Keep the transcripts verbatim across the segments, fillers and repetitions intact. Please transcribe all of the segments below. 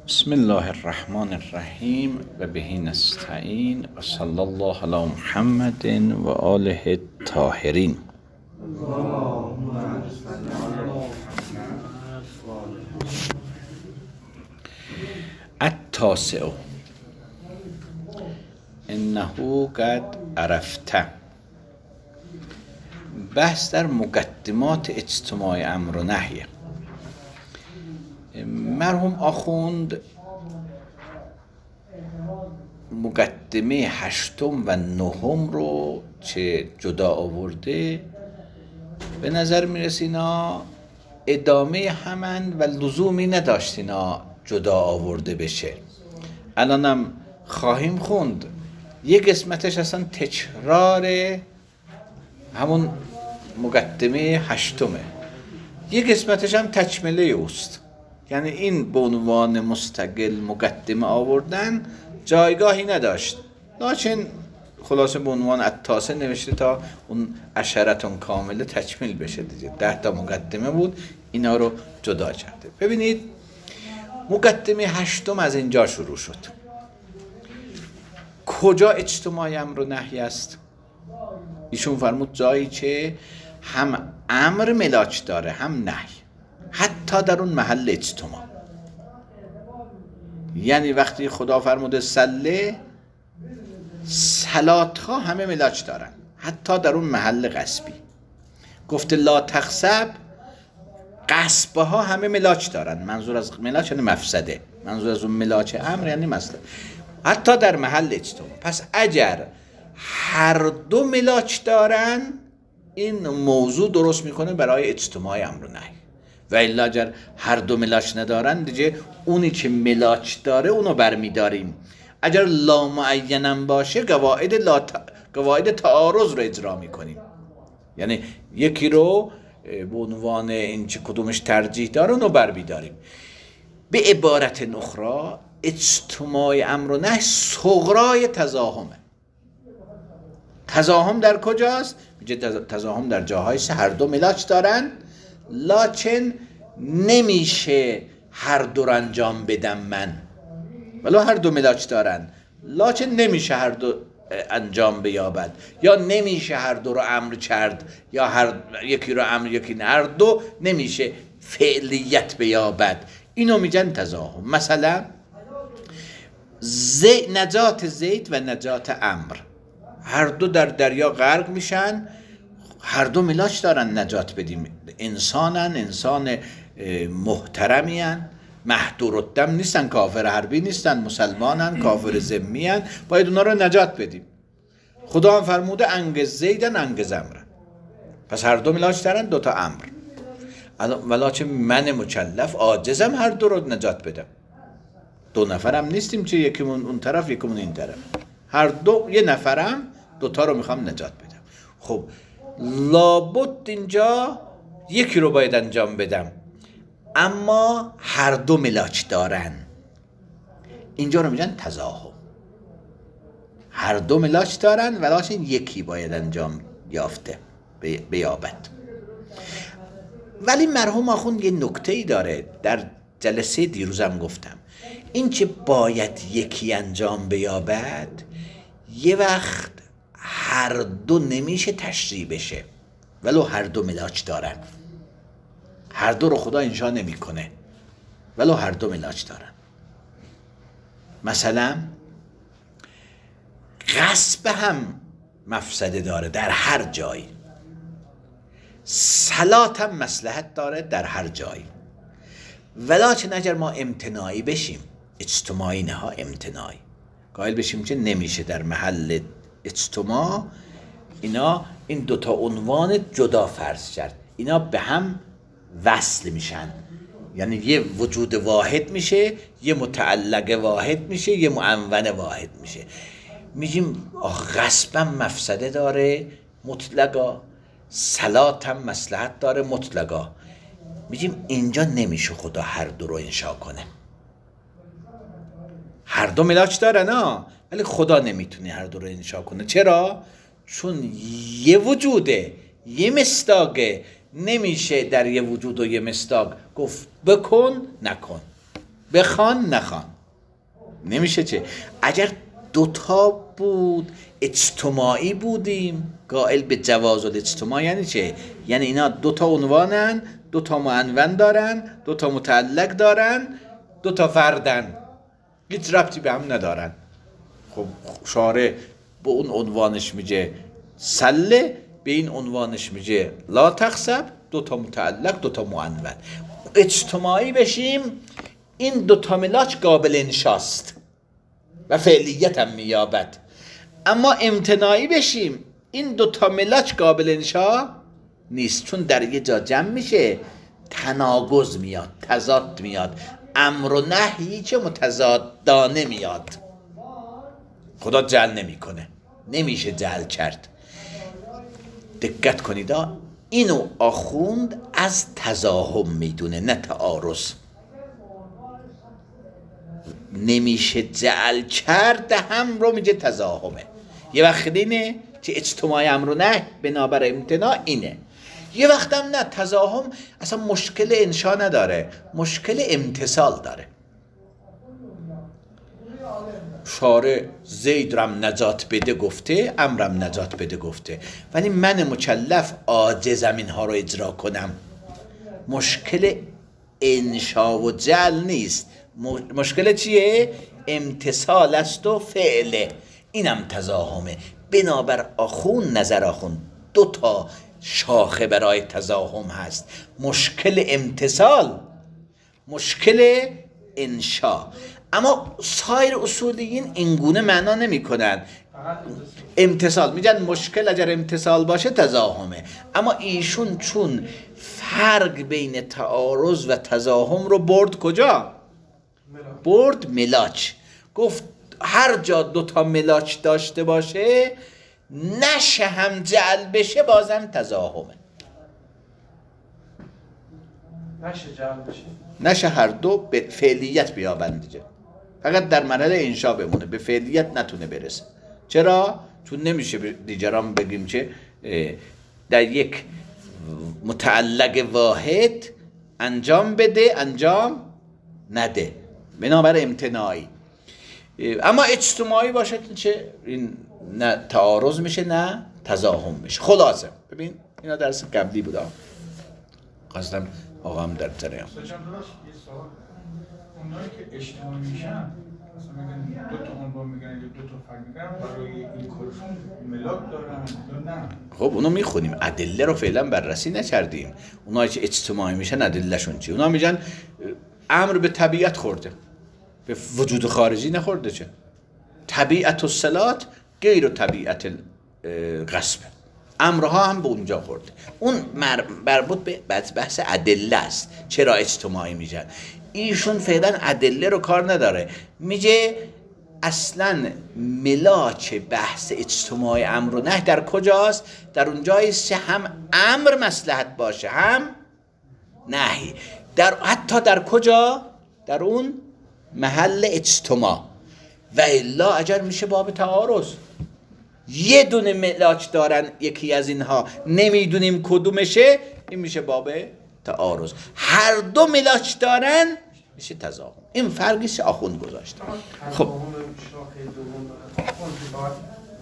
بسم الله الرحمن الرحیم و به نستعین و صلی الله علی محمد و آله الطاهرین. التاسع انه قد عرفته. بحث در مقدمات اجتماع امر و نهی. مرحوم آخوند مقدمه هشتم و نهم رو چه جدا آورده، به نظر میرسه اینا ادامه همن و لزومی نداشت اینا جدا آورده بشه. الانم خواهیم خوند یک قسمتش اصلا تکرار همون مقدمه هشتمه، یک قسمتش هم تکمله اوست. یعنی این به عنوان مستقل مقدمه آوردن جایگاهی نداشت، لکن خلاصه به عنوان التاسع نوشته تا اون عشرتون کامله تکمیل بشه دیگه. ده تا مقدمه بود، اینا رو جدا کرده. ببینید مقدمه هشتم از اینجا شروع شد. کجا اجتماع امر و نهی است؟ ایشون فرمود جایی که هم امر ملاک داره هم نهی، حتی در اون محل اجتماع. یعنی وقتی خدا فرموده سله، صلات ها همه ملاک دارن، حتی در اون محل غصبی. گفته لا تخسب، غصب ها همه ملاک دارن. منظور از ملاک یعنی مفسده، منظور از اون ملاک امر یعنی مصلحت، حتی در محل اجتماع. پس اگر هر دو ملاک دارن، این موضوع درست میکنه برای اجتماع امر و نهی. و الا اگر هر دو ملاک ندارن دیگه اونی که ملاک داره اونو برمیداریم. اگر لا معینم باشه قواعد لا ت... قواعد تعارض رو اجرا میکنیم. یعنی یکی رو به عنوان این که کدومش ترجیح داره اونو برمیداریم. به عبارت اخرى اجتماع امر و نهی صغرای تزاهمه. تزاهم در کجاست؟ میگه تزاهم در جاهایی که هر دو ملاک دارن، لکن نمیشه هر دو رو انجام بدم من. ولو هر دو ملاک دارن، لکن نمیشه هر دو انجام بیابد، یا نمیشه هر دو رو امر کرد، یا هر یکی رو امر یکی نه، هر دو نمیشه فعلیت بیابد. اینو میگن تزاهم. مثلا زی... نجات زید و نجات امر، هر دو در دریا غرق میشن، هر دو ملاک دارن نجات بدیم. انسانن، انسان محترمین، محدور الدم نیستن، کافر حربی نیستن، مسلمانن، کافر ذمیان، باید اونا رو نجات بدیم. خدا هم فرموده انگز زیدن انگز امرن. پس هر دو ملاک دارن، دو تا امر. ولکن من مکلف عاجزم هر دو رو نجات بدم. دو نفرم نیستیم چه یکیمون اون طرف یکیمون این طرف، هر دو یه نفرم، دو تا رو میخوام نجات بدم. خب لابد اینجا یکی رو باید انجام بدم، اما هر دو ملاک دارن. اینجا رو میگن تزاهم. هر دو ملاک دارن ولکن یکی باید انجام یافته بیابد. ولی مرحوم آخوند یه نکته‌ای داره، در جلسه دیروزم گفتم، این که باید یکی انجام بیابد یه وقت هر دو نمیشه تشریع بشه، ولو هر دو ملاک دارن. هر دو رو خدا انشا نمی کنه ولو هر دو ملاک دارن. مثلا غصب هم مفسده داره در هر جایی، صلات هم مصلحت داره در هر جایی. ولکن اگر ما امتناعی بشیم، اجتماعی نه ها، امتناعی قائل بشیم که نمیشه در محل اجتماع، اینا این دوتا عنوان جدا فرض کرد، اینا به هم وصل میشن. یعنی یه وجود واحد میشه، یه متعلق واحد میشه، یه معنون واحد میشه. میگیم غصبم مفسده داره مطلقا، صلات هم مصلحت داره مطلقا. میگیم اینجا نمیشه خدا هر دو رو انشا کنه. هر دو ملاک دارن ها، ولی خدا نمیتونه هر دو رو انشا کنه. چرا؟ چون یه وجوده، یه مصداقه، نمیشه در یه وجود و یه مصداق گفت بکن نکن. بخوان نخوان نمیشه. چه اگر دوتا بود اجتماعی بودیم، قائل به جواز الاجتماع یعنی چه؟ یعنی اینا دوتا عنوانن، دوتا معنون دارن، دوتا متعلق دارن، دوتا فردن، هیچ ربطی به هم ندارن. خب شارع به اون عنوانش میگه سله، به این عنوانش میگه لا تخسب، دوتا متعلق دوتا معنون. اجتماعی بشیم این دوتا ملاک قابل انشاست و فعلیت هم میابد. اما امتناعی بشیم این دوتا ملاک قابل انشا نیست، چون در یه جا جمع میشه تناقض میاد، تضاد میاد، امر و نهی چه متضادانه میاد. خدا جعل نمیکنه، نمیشه جعل کرد. دقت کنید اینو آخوند از تزاحم میدونه نه تعارض. نمیشه جعل کرد هم رو میگه تزاحمه. یه وقت اینه که اجتماع امر و نهی بنابر امتناع اینه، یه وقت هم نه، تزاحم اصلا مشکل انشا نداره، مشکل امتصال داره. شارع زید رم نجات بده گفته، امرم نجات بده گفته، ولی من مکلف عاجزم اینها رو اجرا کنم. مشکل انشا و جعل نیست، مشکل چیه؟ امتصال است و فعله. اینم تزاحمه. بنابر آخون نظر آخون دو تا شاخه برای تزاحم هست، مشکل امتصال، مشکل انشا. اما سایر اصولیین اینگونه معنا نمی کنن. امتصال میگن مشکل اگر امتصال باشه تزاحمه، اما ایشون چون فرق بین تعارض و تزاحم رو برد کجا؟ برد ملاک. گفت هر جا دوتا ملاک داشته باشه نشه هم جعل بشه بازم تزاحمه. نشه جعل بشه، نشه هر دو به فعلیت بیابند دیگه، فقط در مرحله انشا بمونه، به فعلیت نتونه برسه. چرا؟ چون نمیشه دیگران بگیم که در یک متعلق واحد انجام بده انجام نده، بنابر امتناعی. اما اجتماعی باشه چه این نه تعارض میشه نه تزاحم میشه. خلاصه ببین اینا درس قبلی بود، قصدم آقام در تریم اونایی که اجتماعی میشن مثلا میگن دو تا عنوان میگن یا دو تا فرد میگن برای این کارشون ملاک دارن یا نه؟ خب اونو میخونیم، ادله رو فعلا بررسی نکردیم. اونایی که اجتماعی میشن ادلهشون چی؟ اونا میگن امر به طبیعت خورده، به وجود خارجی نخورده. چه طبیعت الصلات غیر طبیعت غصب، امرها هم به اونجا خورده. اون مربوط به بحث ادله است. چرا اجتماعی میشن؟ ایشون فعلا ادله رو کار نداره، میگه اصلا ملاک بحث اجتماعی امر و نهی در کجاست؟ در اونجاییست که هم امر مصلحت باشه هم نهی. در حتی در کجا؟ در اون محل اجتماع. و الا اگر میشه باب تعارض، یه دونه ملاک دارن یکی از اینها نمیدونیم کدومشه، این میشه باب تعارض. هر دو ملاک دارن میشه تزاحم. این فرقیش آخوند گذاشته. خب شاخه دوم آخوند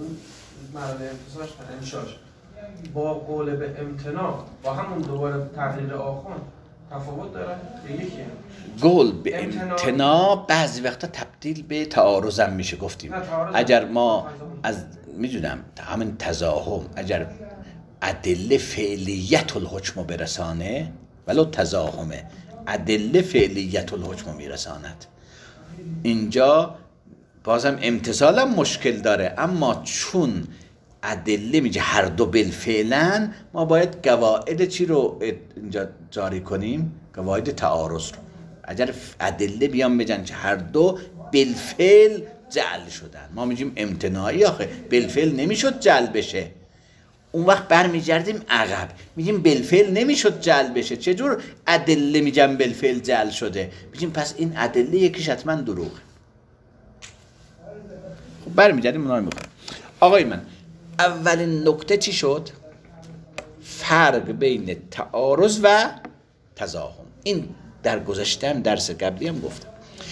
مرحله امتصاش و انشاش با قول به امتناع با همون دوباره تغییر آخوند تفاوت داره یا یکیه؟ قول به امتناع بعضی وقتا تبدیل به تعارض هم میشه. گفتیم اگر ما از میدونم همین تزاحم اگر ادله فعلیت الحکم برسانه، ولو تزاحمه ادله فعلیت الحکم میرساند، اینجا بازم امتصال هم مشکل داره. اما چون ادله میگه هر دو بالفعلن، ما باید قواعد چی رو اینجا جاری کنیم؟ قواعد تعارض رو. اگر ادله بیان بگن که هر دو بالفعل جعل شدن، ما میگیم امتناعی. آخه بالفعل نمیشد جعل بشه، اون وقت برمیگردیم عقب میگیم بالفعل نمیشد جعل بشه، چجور ادله میگم بالفعل جعل شده؟ میگیم پس این ادله یکیش حتما دروغه. خب برمیگردیم اونا رو میخونیم. آقای من اولین نکته چی شد؟ فرق بین تعارض و تزاحم. این در گذشته هم درس قبلی هم گفتم.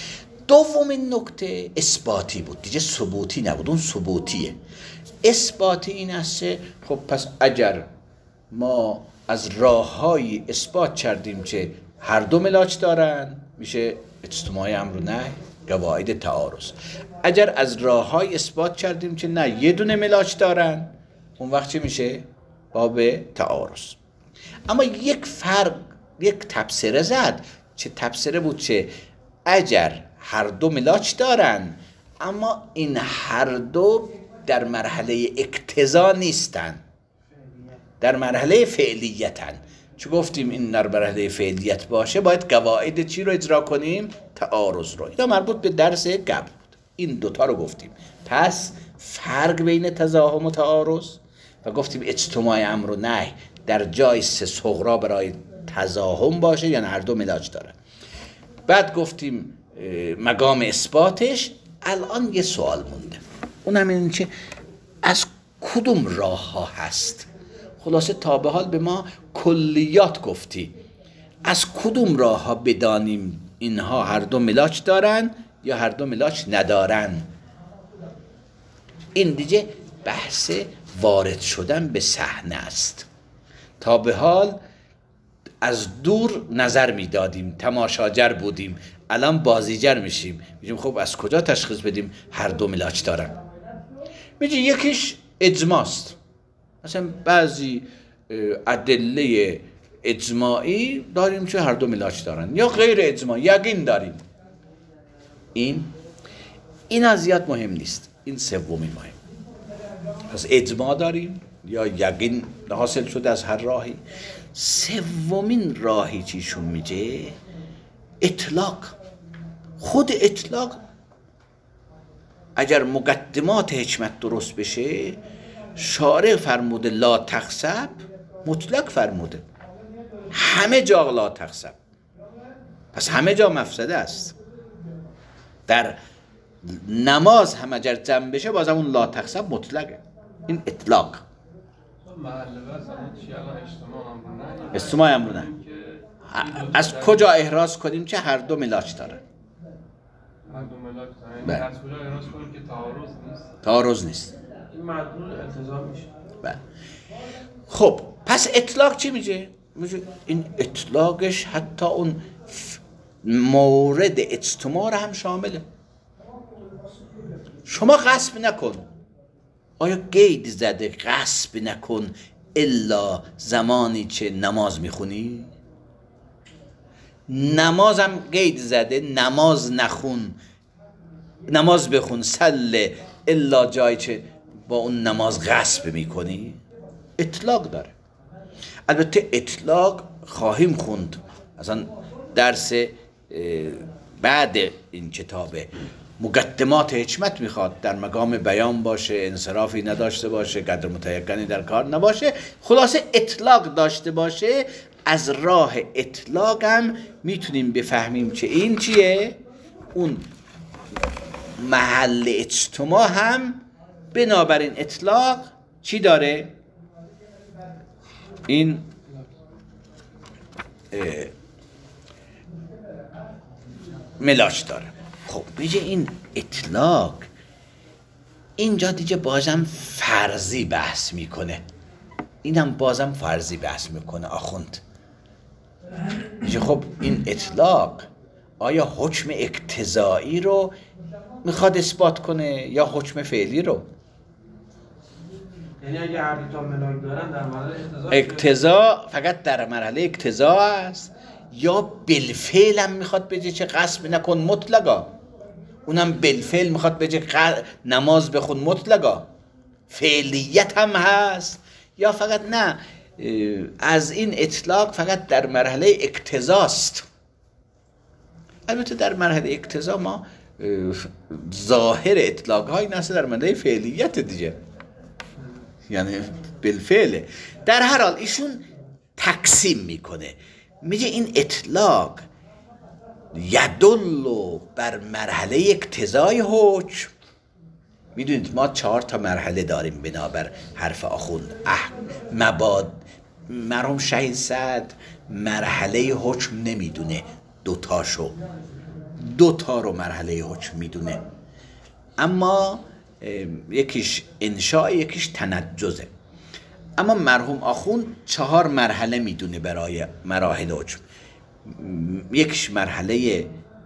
دومین نکته اثباتی بود دیگه، ثبوتی نبود. اون ثبوتیه. اثباتی این است خب پس اگر ما از راه‌های اثبات کردیم که هر دو ملاک دارن، میشه اجتماع امر و نهی، قواعد تعارض. اگر از راه‌های اثبات کردیم که نه یه دونه ملاک دارن، اون وقت چه میشه؟ باب تعارض. اما یک فرق، یک تبصره زد. چه تبصره بود؟ چه اگر هر دو ملاک دارن اما این هر دو در مرحله اقتضا نیستن، در مرحله فعلیتن. چه گفتیم این در مرحله فعلیت باشه باید قواعد چی رو اجرا کنیم؟ تعارض رو. اینا مربوط به درس قبل بود. این دوتا رو گفتیم. پس فرق بین تزاحم و تعارض و گفتیم اجتماع امر و نهی در جای سه صغرا برای تزاحم باشه یعنی هر دو ملاک داره. بعد گفتیم مقام اثباتش. الان یه سوال مونده، اونم این که از کدوم راه ها هست. خلاصه تا به حال به ما کلیات گفتی، از کدوم راه ها بدانیم اینها هر دو ملاک دارن یا هر دو ملاک ندارن. این دیگه بحث وارد شدن به صحنه است. تا به حال از دور نظر میدادیم، تماشاگر بودیم، الان بازیگر میشیم، میگیم خب از کجا تشخیص بدیم هر دو ملاک دارن. میگه یکیش اجماعست، مثلا بعضی ادله اجماعی داریم که هر دو ملاک دارن، یا غیر اجماع یقین داریم. این این از زیاد مهم نیست، این سومی مهم. پس اجماع داریم یا یقین حاصل شده از هر راهی. سومین راهی چیشون میگه؟ اطلاق. خود اطلاق اگر مقدمات حکمت درست بشه، شارع فرموده لا تخسب، مطلق فرموده همه جا لا تخسب، پس همه جا مفسده است. در نماز هم اگر جمع بشه باز اون لا تخسب مطلقه. این اطلاق. اجتماع امر و نهی از کجا احراز کنیم که هر دو ملاک دارن؟ هر دو ملاک دارن. از کجا احراز کنیم که تعارض نیست؟ تعارض نیست. این معدول التزام میشه. بله. خب پس اطلاق چی میگه؟ میگه این اطلاقش حتی اون مورد اجتماع رو هم شامله. شما غصب نکن. آیا قید زده غصب نکن الا زمانی که نماز میخونی؟ نمازم قید زده نماز نخون، نماز بخون سل الا جایی که با اون نماز غصب میکنی. اطلاق داره. البته اطلاق خواهیم خوند، اصلا درس بعد این کتاب مقدمات حکمت میخواد در مقام بیان باشه، انصرافی نداشته باشه، قدر متیقنی در کار نباشه، خلاصه اطلاق داشته باشه. از راه اطلاق هم میتونیم بفهمیم که این چیه؟ اون محل اجتماع هم بنابراین اطلاق چی داره؟ این ملاک داره. خب میگه این اطلاق اینجا دیگه بازم فرضی بحث میکنه. اینم بازم فرضی بحث میکنه آخوند. میگه خب این اطلاق آیا حکم اقتضایی رو میخواد اثبات کنه یا حکم فعلی رو؟ یعنی اگه هر دو تا ملاک دارن در مرحله اقتضا اقتضا فقط در مرحله اقتضا است یا بالفعل هم میخواد بگه چه غصب نکن مطلقا؟ اونم بالفعل میخواد بگه غ... نماز بخون مطلقا؟ فعلیت هم هست یا فقط نه از این اطلاق فقط در مرحله اقتضاست؟ البته در مرحله اقتضا ما ظاهر اطلاق های نسته در مرحله فعلیت دیگه، یعنی بالفعله. در هر حال ایشون تقسیم میکنه، میگه این اطلاق یدل بر مرحله اقتضای حکم. میدونید ما چهار تا مرحله داریم بنابر حرف آخوند. اح مباد مرحوم شهید سعد مرحله حکم نمیدونه، دوتاشو دو تا رو مرحله حکم میدونه، اما یکیش انشاء یکیش تنجزه. اما مرحوم آخوند چهار مرحله میدونه برای مراحل حکم. یکیش مرحله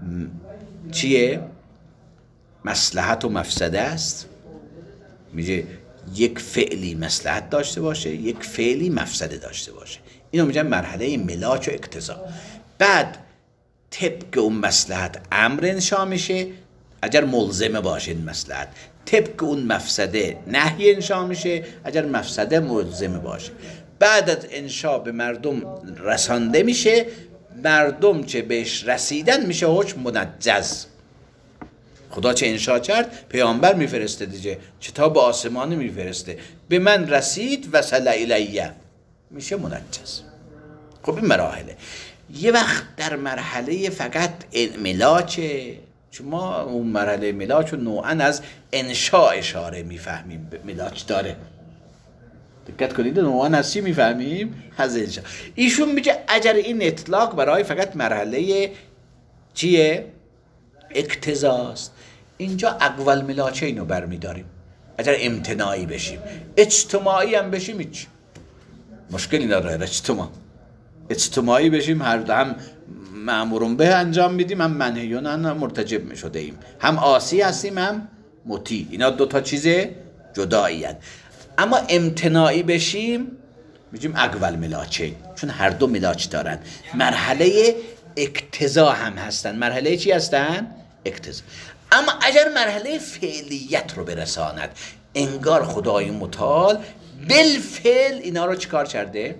چیه؟ مصلحت و مفسده است. میگه یک فعلی مصلحت داشته باشه، یک فعلی مفسده داشته باشه. اینو میگن مرحله ملاک و اقتضا. بعد طبق اون مصلحت امر انشا میشه اگر ملزمه باشه این مصلحت، طبق اون مفسده نهی انشا میشه اگر مفسده ملزمه باشه. بعد از انشا به مردم رسانده میشه، مردم چه بهش رسیدن میشه حکم منجز. خدا چه انشا کرد؟ پیامبر میفرسته دیگه، کتاب آسمانی میفرسته، به من رسید وصل الیه، میشه منجز. خب این مراحله. یه وقت در مرحله فقط ملاکه، چون ما اون مرحله ملاک رو نوعا از انشاء اشاره میفهمیم، ملاک داره. دقت کنید نوعا از چی میفهمیم؟ از انشاء. ایشون میگه اگر این اطلاق برای فقط مرحله چیه؟ اقتضاست، اینجا اقوال ملاچه اینو برمیداریم. اگر امتناعی بشیم، اجتماعی هم بشیم هیچ مشکلی نداره. اجتماع اجتماعی بشیم، هر هم مأمورون به انجام میدیم، هم منهیون هم مرتجب میشده ایم، هم عاصی هستیم هم مطیع. اینا دو تا چیز جدایی هست. اما امتناعی بشیم میگیم اقوال ملاچه، چون هر دو ملاچ دارن. مرحله اقتضا هم هستن. مرحله چی هستن؟ اقتضا. اما اگر مرحله فعلیت رو برساند، انگار خدای متعال بالفعل اینا رو چیکار کرده؟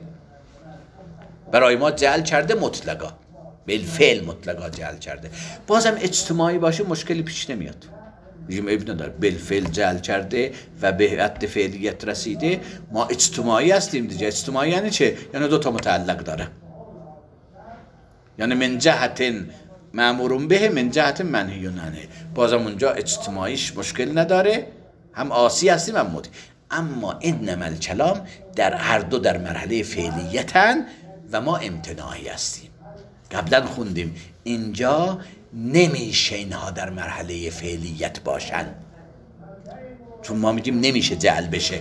برای ما جعل کرده مطلقا، بالفعل مطلقا جعل کرده. بازم اجتماعی باشه مشکلی پیش نمیاد، میگیم ابن نداره، بالفعل جعل کرده و به حد فعلیت رسیده، ما اجتماعی هستیم دیگه. اجتماعی یعنی چه؟ یعنی دو تا متعلق داره، یعنی من جهت مأمورون به، من جهت منهیون عنه. بازم اونجا اجتماعیش مشکل نداره، هم عاصی هستیم هم مطیع. اما انما الکلام در هر دو در مرحله فعلیتن و ما امتناعی هستیم. قبلا خوندیم اینجا نمیشه اینها در مرحله فعلیت باشن، چون ما میگیم نمیشه جعل بشه.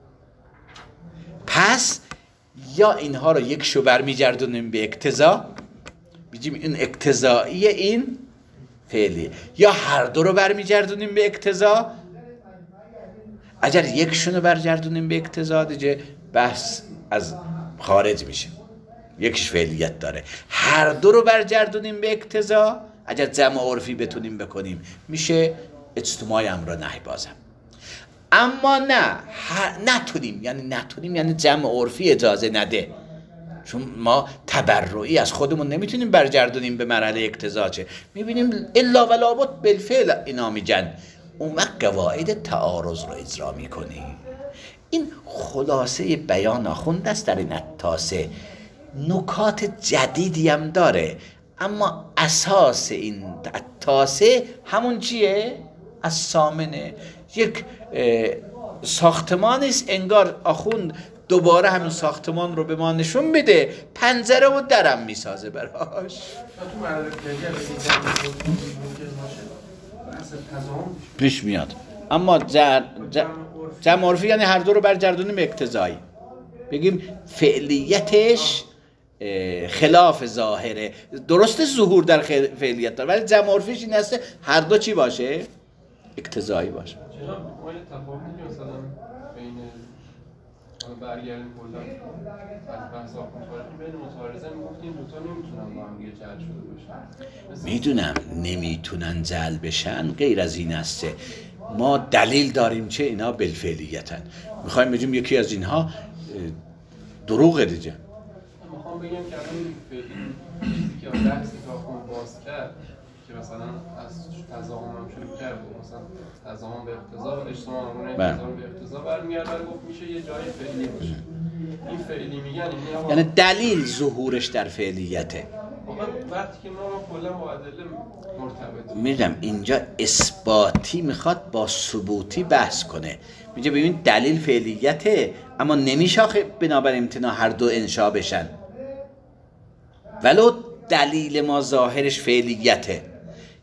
پس یا اینها رو یک شو برمیگردونیم به اقتضا، میگیم این اقتضایی این فعلی، یا هر دو رو برمیگردونیم به اقتضا. اگر یکشون رو برگردونیم به اقتضا دیگه بحث از خارج میشه، یکیش فعلیت داره. هر دو رو برگردونیم به اقتضا، اگر جمع عرفی بتونیم بکنیم میشه اجتماعی امر نهی. بازم اما نه نتونیم، یعنی نتونیم یعنی جمع عرفی اجازه نده، چون ما تبرعی از خودمون نمیتونیم برگردونیم به مرحله اقتضا. چه میبینیم الا ولا بد بالفعل اینا میگن، اون وقت قواعد تعارض رو اجرا میکنیم. این خلاصه بیان آخوند است در این اتاسه. نکات جدیدی هم داره، اما اساس این اتاسه همون چیه؟ از سامنه. یک ساختمانی است، انگار آخوند دوباره همین ساختمان رو به ما نشون بده، پنجره و درم میسازه براش. تو مرحله پیش میاد. اما جمع عرفی یعنی هر دو رو برگردونیم اقتضایی، بگیم فعلیتش خلاف ظاهره. درست ظهور در فعلیت داره، ولی جمع عرفیش این هسته هر دو چی باشه؟ اقتضایی باشه. جناب ما یه تفاوتی مثلا بین برگردیم کلا از بحث آخوند خارجی بین متعارضه میگفتیم دو تا نمیتونن با هم دیگه جعل شده باشن. میدونم نمیتونن جعل بشن، غیر از این هسته ما دلیل داریم چه اینا بالفعلیتن. میخوایم بگیم یکی از اینها دروغه دیگه. میخوام بگم که الان چیزی که بحث آخوند باز کرد که مثلا از تضاهم هم شروع کرد، مثلا تضاهم به اقتضا و اجتماع امرون اقتضا به اقتضا برمیگرد و گفت میشه یه جای فعلی باشه. این فعلی میگن این یعنی دلیل ظهورش در فعلیته. وقتی که ما کلا با ادله مرتبط میدونم اینجا اثباتی میخواد با ثبوتی بحث کنه. میگه ببین دلیل فعلیته، اما نمیشه بنابر امتناع هر دو انشا بشن، ولو دلیل ما ظاهرش فعلیته.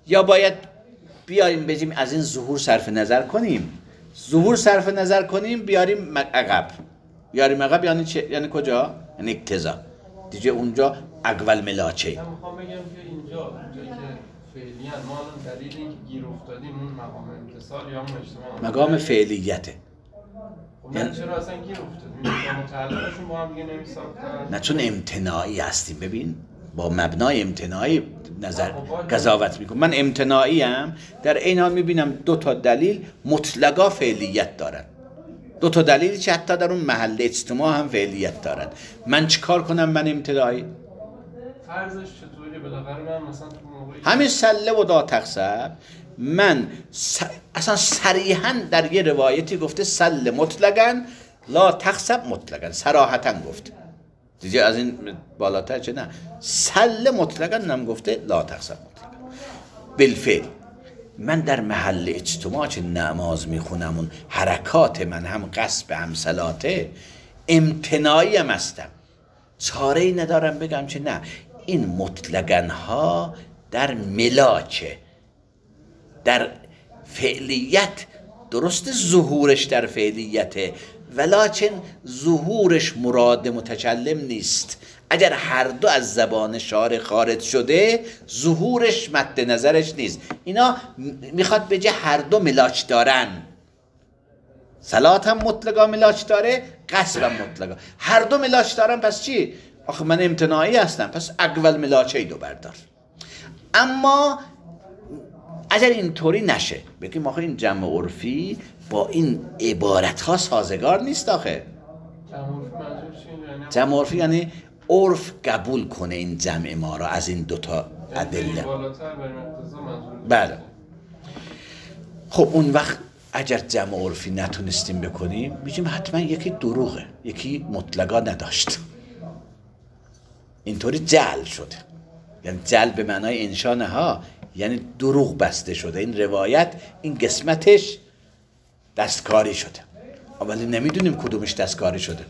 یا باید بیاریم بگیم از این ظهور صرف نظر کنیم؟ ظهور صرف نظر کنیم بیاریم عقب. بیاریم عقب یعنی چه؟ یعنی کجا؟ یعنی اقتضا. دیگه اونجا اقول ملاچه. من میخوام بگم که اینجا اینجا که فعلیاً ما الان دلیل اینکه گیر افتادیم اون مقام امتصال یا اون اجتماع مقام فعلیته. خب نه چرا اصلا گیر افتادیم؟ متعلقشون با هم دیگه نمیساختن. نه چون امتناعی هستیم. ببین با مبنای امتناعی نظر قضاوت میکنم. من امتناعی ام، در این حال میبینم دو تا دلیل مطلقا فعلیت دارن، دو تا دلیلی که حتی در اون محل اجتماع هم فعلیت دارن. من چیکار کنم؟ من امتناعی فرضش چطوری؟ بالاخره من مثلا تو موقعی همین سله و دا تقسب، من س... اصلا صریحا در یه روایتی گفته سله مطلقاً لا تقسب مطلقاً، صراحتاً گفته. دیگه از این بالاتر چه؟ نه، سله مطلقاً نم گفته لا تقسب مطلقاً. بالفعل من در محل اجتماع چه نماز میخونم، اون حرکات من هم قصب هم صلاته، امتناعی هم هستم، چاره ای ندارم بگم چه نه این مطلقاً ها در ملاچه، در فعلیت درست ظهورش در فعلیته، ولیکن ظهورش مراد متکلم نیست. اگر هر دو از زبان شارع خارج شده ظهورش مد نظرش نیست. اینا میخواد بگه هر دو ملاچ دارن، صلات هم مطلقا ملاچ داره، قصب هم مطلقا، هر دو ملاچ دارن. پس چی؟ آخه من امتناعی هستم، پس اول ملاچه دو بردار. اما اگر اینطوری نشه بگیم آخه این جمع عرفی با این عبارت ها سازگار نیست. آخه جمع عرفی یعنی عرف قبول کنه این جمع ما را از این دوتا ادله. بله. خب اون وقت اگر جمع عرفی نتونستیم بکنیم میگیم حتما یکی دروغه، یکی مطلقا نداشت، اینطوری جعل شده. یعنی جعل به معنای انشانه ها، یعنی دروغ بسته شده. این روایت این قسمتش دستکاری شده، ولی نمیدونیم کدومش دستکاری شده.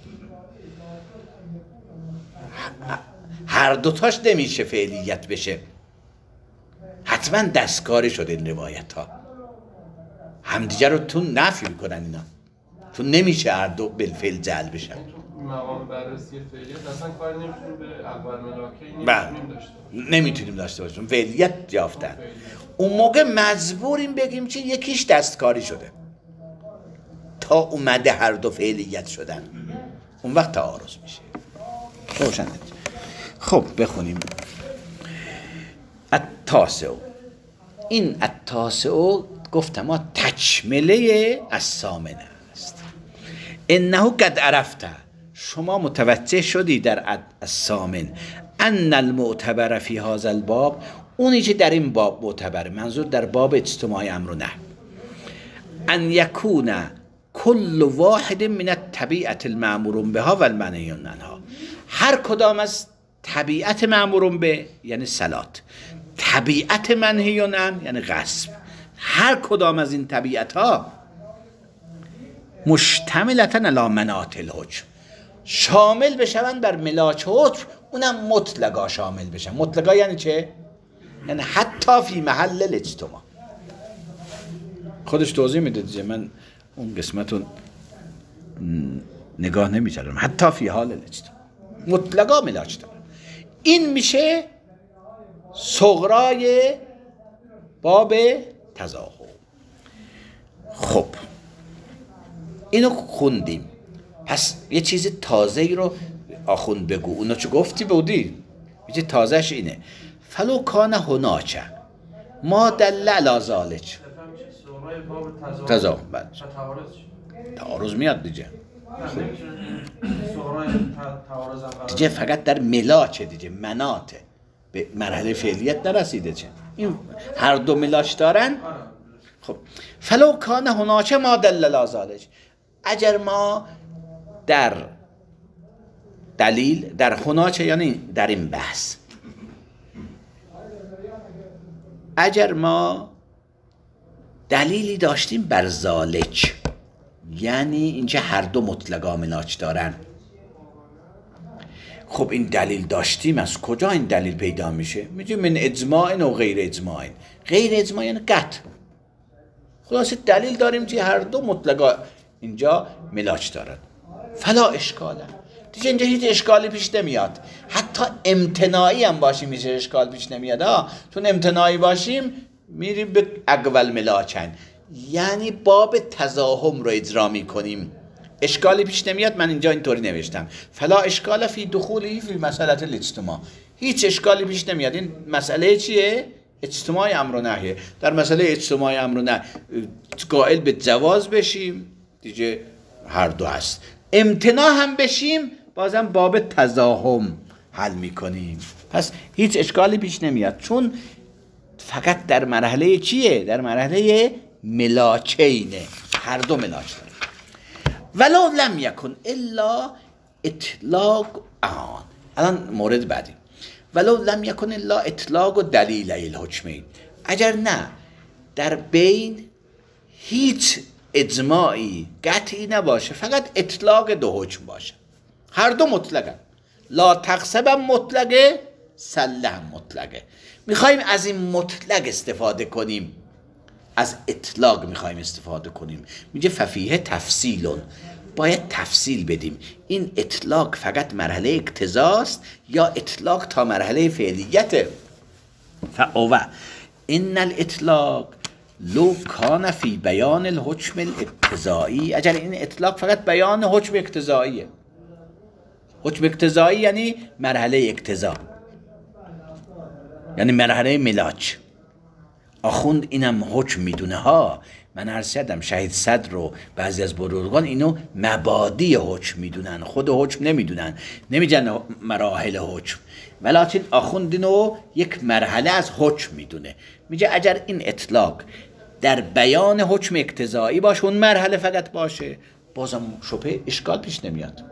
هر دوتاش نمیشه فعلیت بشه، حتما دستکاری شده. این روایت ها همدیگه رو تو نفی میکنن، اینا تو نمیشه هر دو بالفعل جعل بشن. مقام بررسی فعلیت اصلا کار نمیتونیم به اول ملاکه نمیتونیم داشته باشیم، نمیتونیم داشته باشیم فعلیت یافتن. اون موقع مجبوریم بگیم که یکیش دستکاری شده تا اومده هر دو فعلیت شدن، اون وقت تعارض میشه. روشن. خب بخونیم التاسع. این التاسع گفتم ما تکمله الثامن است. انه قد عرفت، شما متوجه شدی در الثامن ان المعتبر فی هذا الباب، اونی که در این باب معتبر، منظور در باب اجتماعی امر نه، ان یکون کل واحد من الطبیعت المأمور بها و المنهی عنها، هر کدام از طبیعت مأمور به یعنی صلات، طبیعت منهی عنه یعنی غصب، هر کدام از این طبیعت ها مشتملتا علی مناط الحکم، شامل بشون بر ملاچ حکم، اونم مطلقا شامل بشن. مطلقا یعنی چه؟ یعنی حتی فی محل الاجتماع. خودش توضیح میده دیگه، من اون قسمت رو نگاه نمی‌کردم. حتی فی حال الاجتماع مطلقا ملاچ دارن. این میشه صغرای باب تزاحم. خب اینو خوندیم، پس یه چیز تازه‌ای رو آخوند بگو. اونو چه گفتی بودی؟ یه چیز تازه‌ش اینه فلو کان هناچه ما دل علی ذالک تزاحم. بعد تعارض میاد دیگه، دیگه فقط در ملاچه دیگه، مناطه، به مرحله فعلیت نرسیده. چه این هر دو ملاچ دارن. خب فلو کان هناچه ما دل علی ذالک، اگر ما در دلیل در هناچه یعنی در این بحث، اگر ما دلیلی داشتیم بر ذالک، یعنی اینجا هر دو مطلقا ملاچ دارن، خب این دلیل داشتیم، از کجا این دلیل پیدا میشه؟ میگه من اجماع و غیر اجماع. غیر اجماع یعنی قطع. خلاصه دلیل داریم که هر دو مطلقا اینجا ملاک دارن. فلا اشکاله، دیگه اینجا هیچ اشکالی پیش نمیاد. حتی امتناعی هم باشیم هیچ اشکال پیش نمیاد ها. چون امتناعی باشیم میریم به اقول ملاکن، یعنی باب تزاحم رو اجرا میکنیم، اشکالی پیش نمیاد. من اینجا اینطوری نوشتم فلا اشکال فی دخولی فی مسئله الاجتماع، هیچ اشکالی پیش نمیاد. این مسئله چیه؟ اجتماع امر و نهیه. در مسئله اجتماع امر و نهی قائل به جواز بشیم دیگه هر دو هست، امتناع هم بشیم بازم باب تزاحم حل میکنیم، پس هیچ اشکالی پیش نمیاد. چون فقط در مرحله چیه؟ در مرحله ملاکینه، هر دو ملاک داره. ولو لم یکن الا اطلاق آن. الان مورد بعدی، ولو لم یکن الا اطلاق و دلیل الحکمین. اگر نه در بین هیچ اجماعی قطعی نباشه، فقط اطلاق دو حکم باشه، هر دو مطلقه، لا تقسب هم مطلقه، سله هم مطلقه. میخوایم از این مطلق استفاده کنیم، از اطلاق میخوایم استفاده کنیم. میگه ففیه تفصیلون، باید تفصیل بدیم. این اطلاق فقط مرحله اقتضاست یا اطلاق تا مرحله فعلیته؟ فاوه ان الاطلاق لو کان فی بیان الحکم الاقتضایی. اگر این اطلاق فقط بیان حکم اقتضاییه، حکم اقتضایی یعنی مرحله اقتضا، یعنی مرحله ملاک. آخوند اینم حکم میدونه ها. من عرض کردم شهید صدر رو بعضی از بزرگان اینو مبادی حکم میدونن، خود حکم نمیدونن، نمیگن مراحل حکم، ولکن آخوند اینو یک مرحله از حکم میدونه. میگه اگر این اطلاق در بیان حکم اقتضایی باشه، اون مرحله فقط باشه، بازم شبه اشکال پیش نمیاد.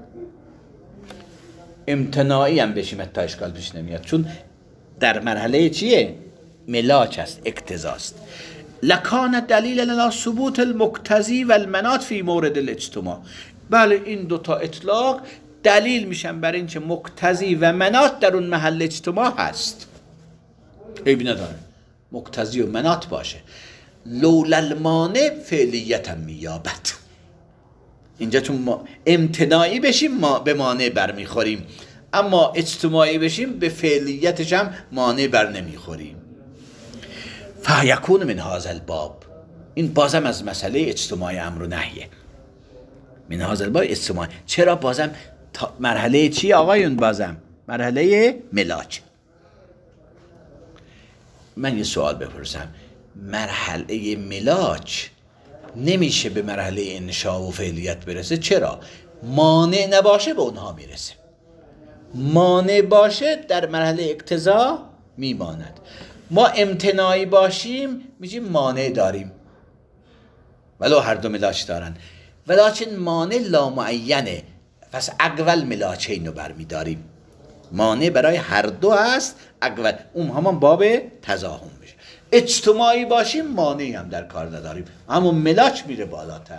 امتناعی هم بشیم تا اشکال پیش نمیاد، چون در مرحله چیه؟ ملاک است، اقتضاست. لکان دلیل لنا ثبوت المقتضی و المنات فی مورد الاجتماع. بله این دوتا اطلاق دلیل میشن بر این که مقتضی و منات در اون محل اجتماع هست، عیبی نداره مقتضی و منات باشه. لولا المانع فعلیت هم میابد. اینجا چون ما امتناعی بشیم ما به مانع برمیخوریم، اما اجتماعی بشیم به فعلیتش هم مانع بر نمیخوریم. فیکون من هذا الباب، این بازم از مسئله اجتماعی امر و نهیه. من هذا الباب اجتماعی. چرا بازم مرحله چی آقایون؟ بازم مرحله ملاک. من یه سوال بپرسم، مرحله ملاک نمیشه به مرحله انشاء و فعلیت برسه؟ چرا؟ مانع نباشه به اونها میرسه، مانع باشه در مرحله اقتضا میماند. ما امتناعی باشیم میگیم مانع داریم، ولو هر دو ملاک دارن، ولکن مانع لامعینه، پس اقول ملاکین رو برمیداریم. مانع برای هر دو هست، اقول اون همان باب تزاحم میشه. اجتماعی باشیم مانعی هم در کار نداریم، همون ملاک میره بالاتر.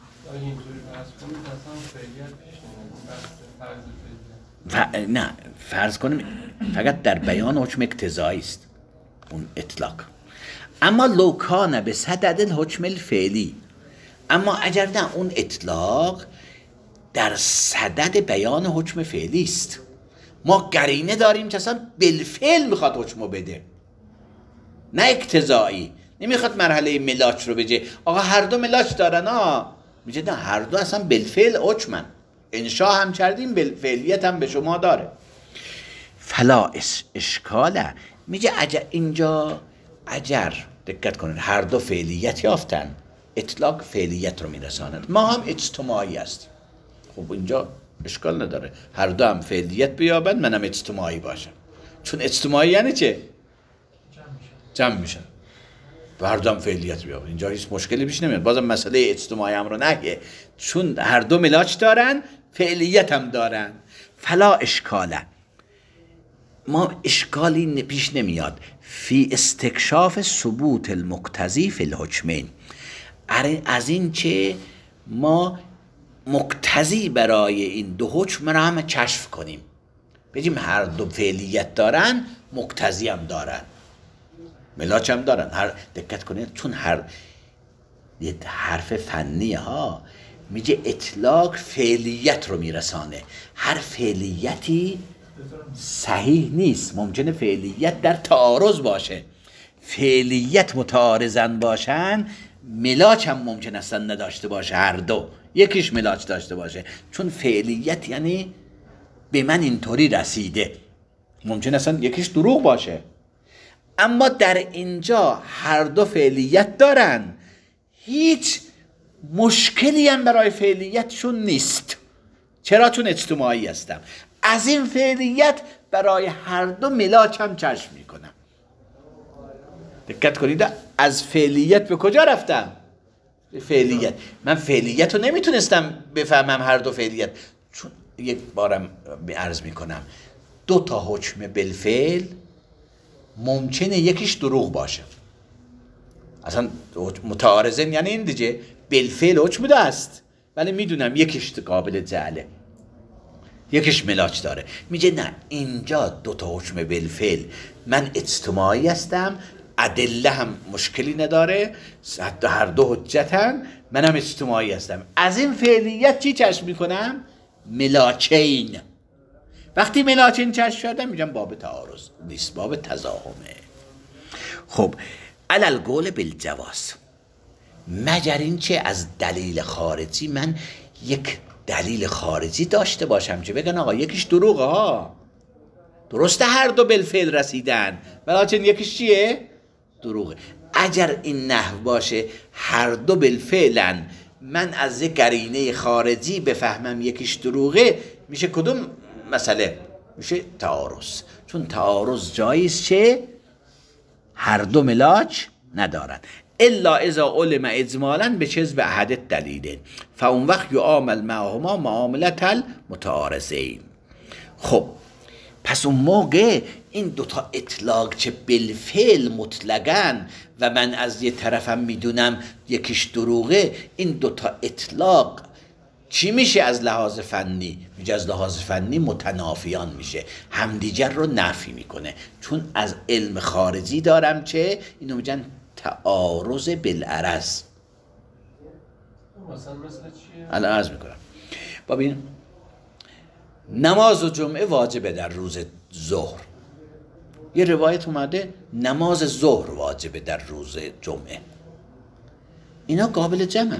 و نه فرض کنیم فقط در بیان حکم اقتضایی است اون اطلاق. اما لو کان به صدد الحکم الفعلی، اما اگر نه اون اطلاق در صدد بیان حکم فعلی است، ما قرینه داریم که اصلا بالفعل میخواد حکمو بده، نه اقتضایی، نمیخواد مرحله ملاک رو بگه آقا هر دو ملاک دارن ها، میگه نه هر دو اصلا بالفعل حکمن، انشا هم کردیم بالفعلیت هم به شما داره. فلا اشکاله، میگه اگر اینجا اگر دقت کنید هر دو فعلیت یافتن، اطلاق فعلیت رو میرساند، ما هم اجتماعی هستیم، خب اینجا اشکال نداره هر دو هم فعلیت بیابند، منم اجتماعی باشم، چون اجتماعی یعنی چه؟ جمع میشن و هر دو هم فعلیت بیابند، اینجا هیچ مشکلی پیش نمیاد. بازم مسئله اجتماعی هم رو نگه، چون هر دو ملاک دارن فعلیت هم دارن. فلا اشکاله، ما اشکالی پیش نمیاد فی استکشاف ثبوت المقتضی فی الحکمین، از این که ما مقتضی برای این دو حکم را هم کشف کنیم. بگیم هر دو فعلیت دارن، مقتضی هم دارن، ملاچ هم دارن. هر دقت کنید چون هر یه حرف فنی ها میگه اطلاق فعلیت رو میرسانه. هر فعلیتی صحیح نیست، ممکنه فعلیت در تعارض باشه، فعلیت متعارضن باشن، ملاچ هم ممکن است نداشته باشه، هر دو یکیش ملاچ داشته باشه. چون فعلیت یعنی به من اینطوری رسیده، ممکن است یکیش دروغ باشه. اما در اینجا هر دو فعلیت دارن، هیچ مشکلی هم برای فعلیتشون نیست. چرا؟ چون اجتماعی هستم. از این فعلیت برای هر دو ملاچ هم چشم میکنم. دقت کنید، از فعلیت به کجا رفتم؟ به فعلیت. من فعلیت رو نمیتونستم بفهمم هر دو فعلیت، چون یک بارم عرض میکنم دو تا حکم بالفعل ممکنه یکیش دروغ باشه. اصلا متعارضن یعنی این دیگه، بالفعل حکم دو است ولی میدونم یکیش قابل جعله، یکیش ملاچ داره. میگه نه، اینجا دو تا حکم بالفعل، من اجتماعی هستم، ادله هم مشکلی نداره، حتی هر دو حجتن، منم اجتماعی هستم. از این فعلیت چی چشم میکنم؟ ملاچین. وقتی ملاچین چشم شدم میگم باب تعارض نیست، باب تضاهمه. خب علل قول بالجواز، مگر این چه از دلیل خارجی من یک دلیل خارجی داشته باشم که بگن آقا یکیش دروغه ها، درسته هر دو بالفعل رسیدن ولیکن یکیش چیه؟ دروغه. اگر این نحو باشه هر دو بالفعلن، من از یک قرینه خارجی بفهمم یکیش دروغه، میشه کدوم مسئله؟ میشه تعارض. چون تعارض جایز چه؟ هر دو ملاچ ندارن. الا اذا علم اجمالا به چیز به احد دلیل، فاون وقت یعامل معهما معاملت المتعارضین. خب پس اون موقع این دوتا اطلاق چه بالفعل مطلقن و من از یه طرفم میدونم یکیش دروغه، این دوتا اطلاق چی میشه از لحاظ فنی؟ میگه از لحاظ فنی متنافیان میشه، همدیگر رو نفی میکنه. چون از علم خارجی دارم چه؟ اینو میگن تعارض بالعرض. مثلا مثل چیه؟ الان عرض میکنم. ببین نماز و جمعه واجبه در روز ظهر، یه روایت اومده نماز ظهر واجبه در روز جمعه، اینا قابل جمع،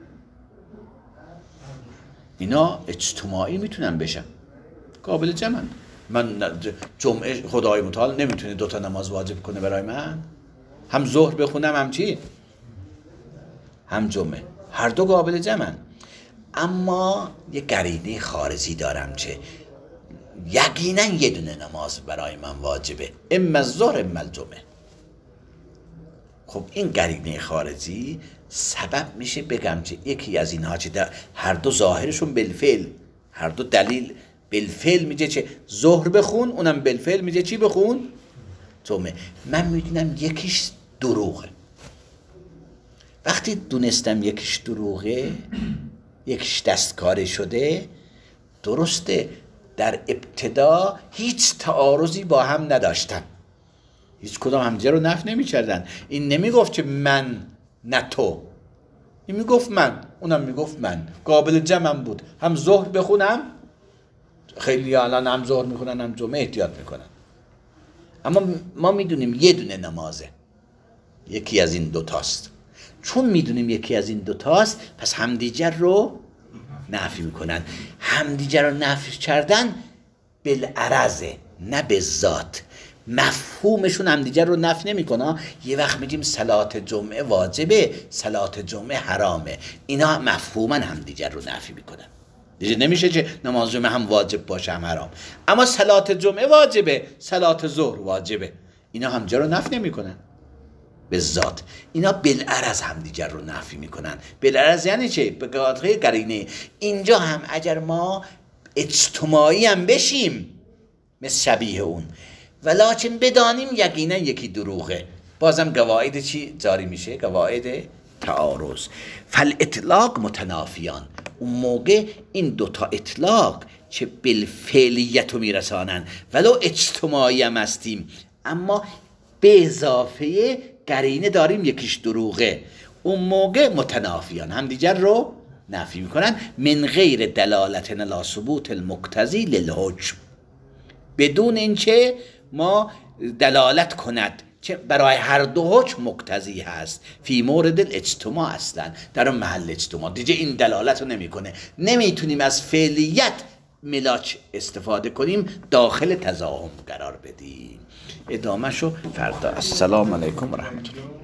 اینا اجتماعی میتونن بشن، قابل جمع. من جمعه خدای متعال نمیتونه دوتا نماز واجب کنه برای من، هم ظهر بخونم هم چی؟ هم جمعه، هر دو قابل جمعن. اما یه قرینه خارجی دارم چه یقینا یه دونه نماز برای من واجبه، اما الظهر اما الجمعه. خب این قرینه خارجی سبب میشه بگم چه یکی از اینها چه هر دو ظاهرشون بالفعل، هر دو دلیل بالفعل میگه چه ظهر بخون، اونم بالفعل میگه چی بخون؟ جمعه. من میدونم یکیش دروغه. وقتی دونستم یکیش دروغه، یکیش دستکاری شده، درسته در ابتدا هیچ تعارضی با هم نداشتن، هیچ کدام همدیگه رو نفی نمی‌کردن. این نمیگفت که من نه تو، این میگفت من، اونم میگفت من، قابل جمع بود. هم ظهر بخونم، خیلی الان هم ظهر میخونن هم جمعه احتیاط میکنن، اما ما میدونیم یه دونه نمازه، یکی از این دوتاست. چون میدونیم یکی از این دوتاست، پس همدیگر رو نفی میکنن. همدیگر رو نفی کردن بالعرضه، نه به ذات. مفهومشون همدیگر رو نفی نمیکنه. یه وقت میگیم صلات جمعه واجبه، صلات جمعه حرامه، اینا مفهوما همدیگر رو نفی میکنن. دیگه نمیشه که نماز جمعه هم واجب باشه هم حرام. اما صلات جمعه واجبه، صلات ظهر واجبه، اینا همدیگر رو نفی نمیکنن به ذات. اینا بالعرض همدیگر رو نفی میکنن. بالعرض یعنی چه؟ به قاطع قرینه. اینجا هم اگر ما اجتماعی هم بشیم مثل شبیه اون، ولکن بدانیم یقینا یکی دروغه، بازم قواعد چی جاری میشه؟ قواعد تعارض. فالاطلاق متنافیان، اون موقع این دوتا اطلاق چه بالفعلیت رو میرسانن ولو اجتماعی هم هستیم، اما به اضافه قرینه داریم یکیش دروغه، اون موقع متنافیان هم دیگر رو نفی میکنن. من غیر دلالت علی ثبوت المقتضی للحکم، بدون اینکه ما دلالت کند که برای هر دو حکم مقتضی هست. فی مورد الاجتماع اصلا در اون محل اجتماع دیگه این دلالت رو نمیکنه. نمیتونیم از فعلیت ملاک استفاده کنیم داخل تضاهم قرار بدیم. ادامه شو فردا. السلام علیکم و رحمت الله.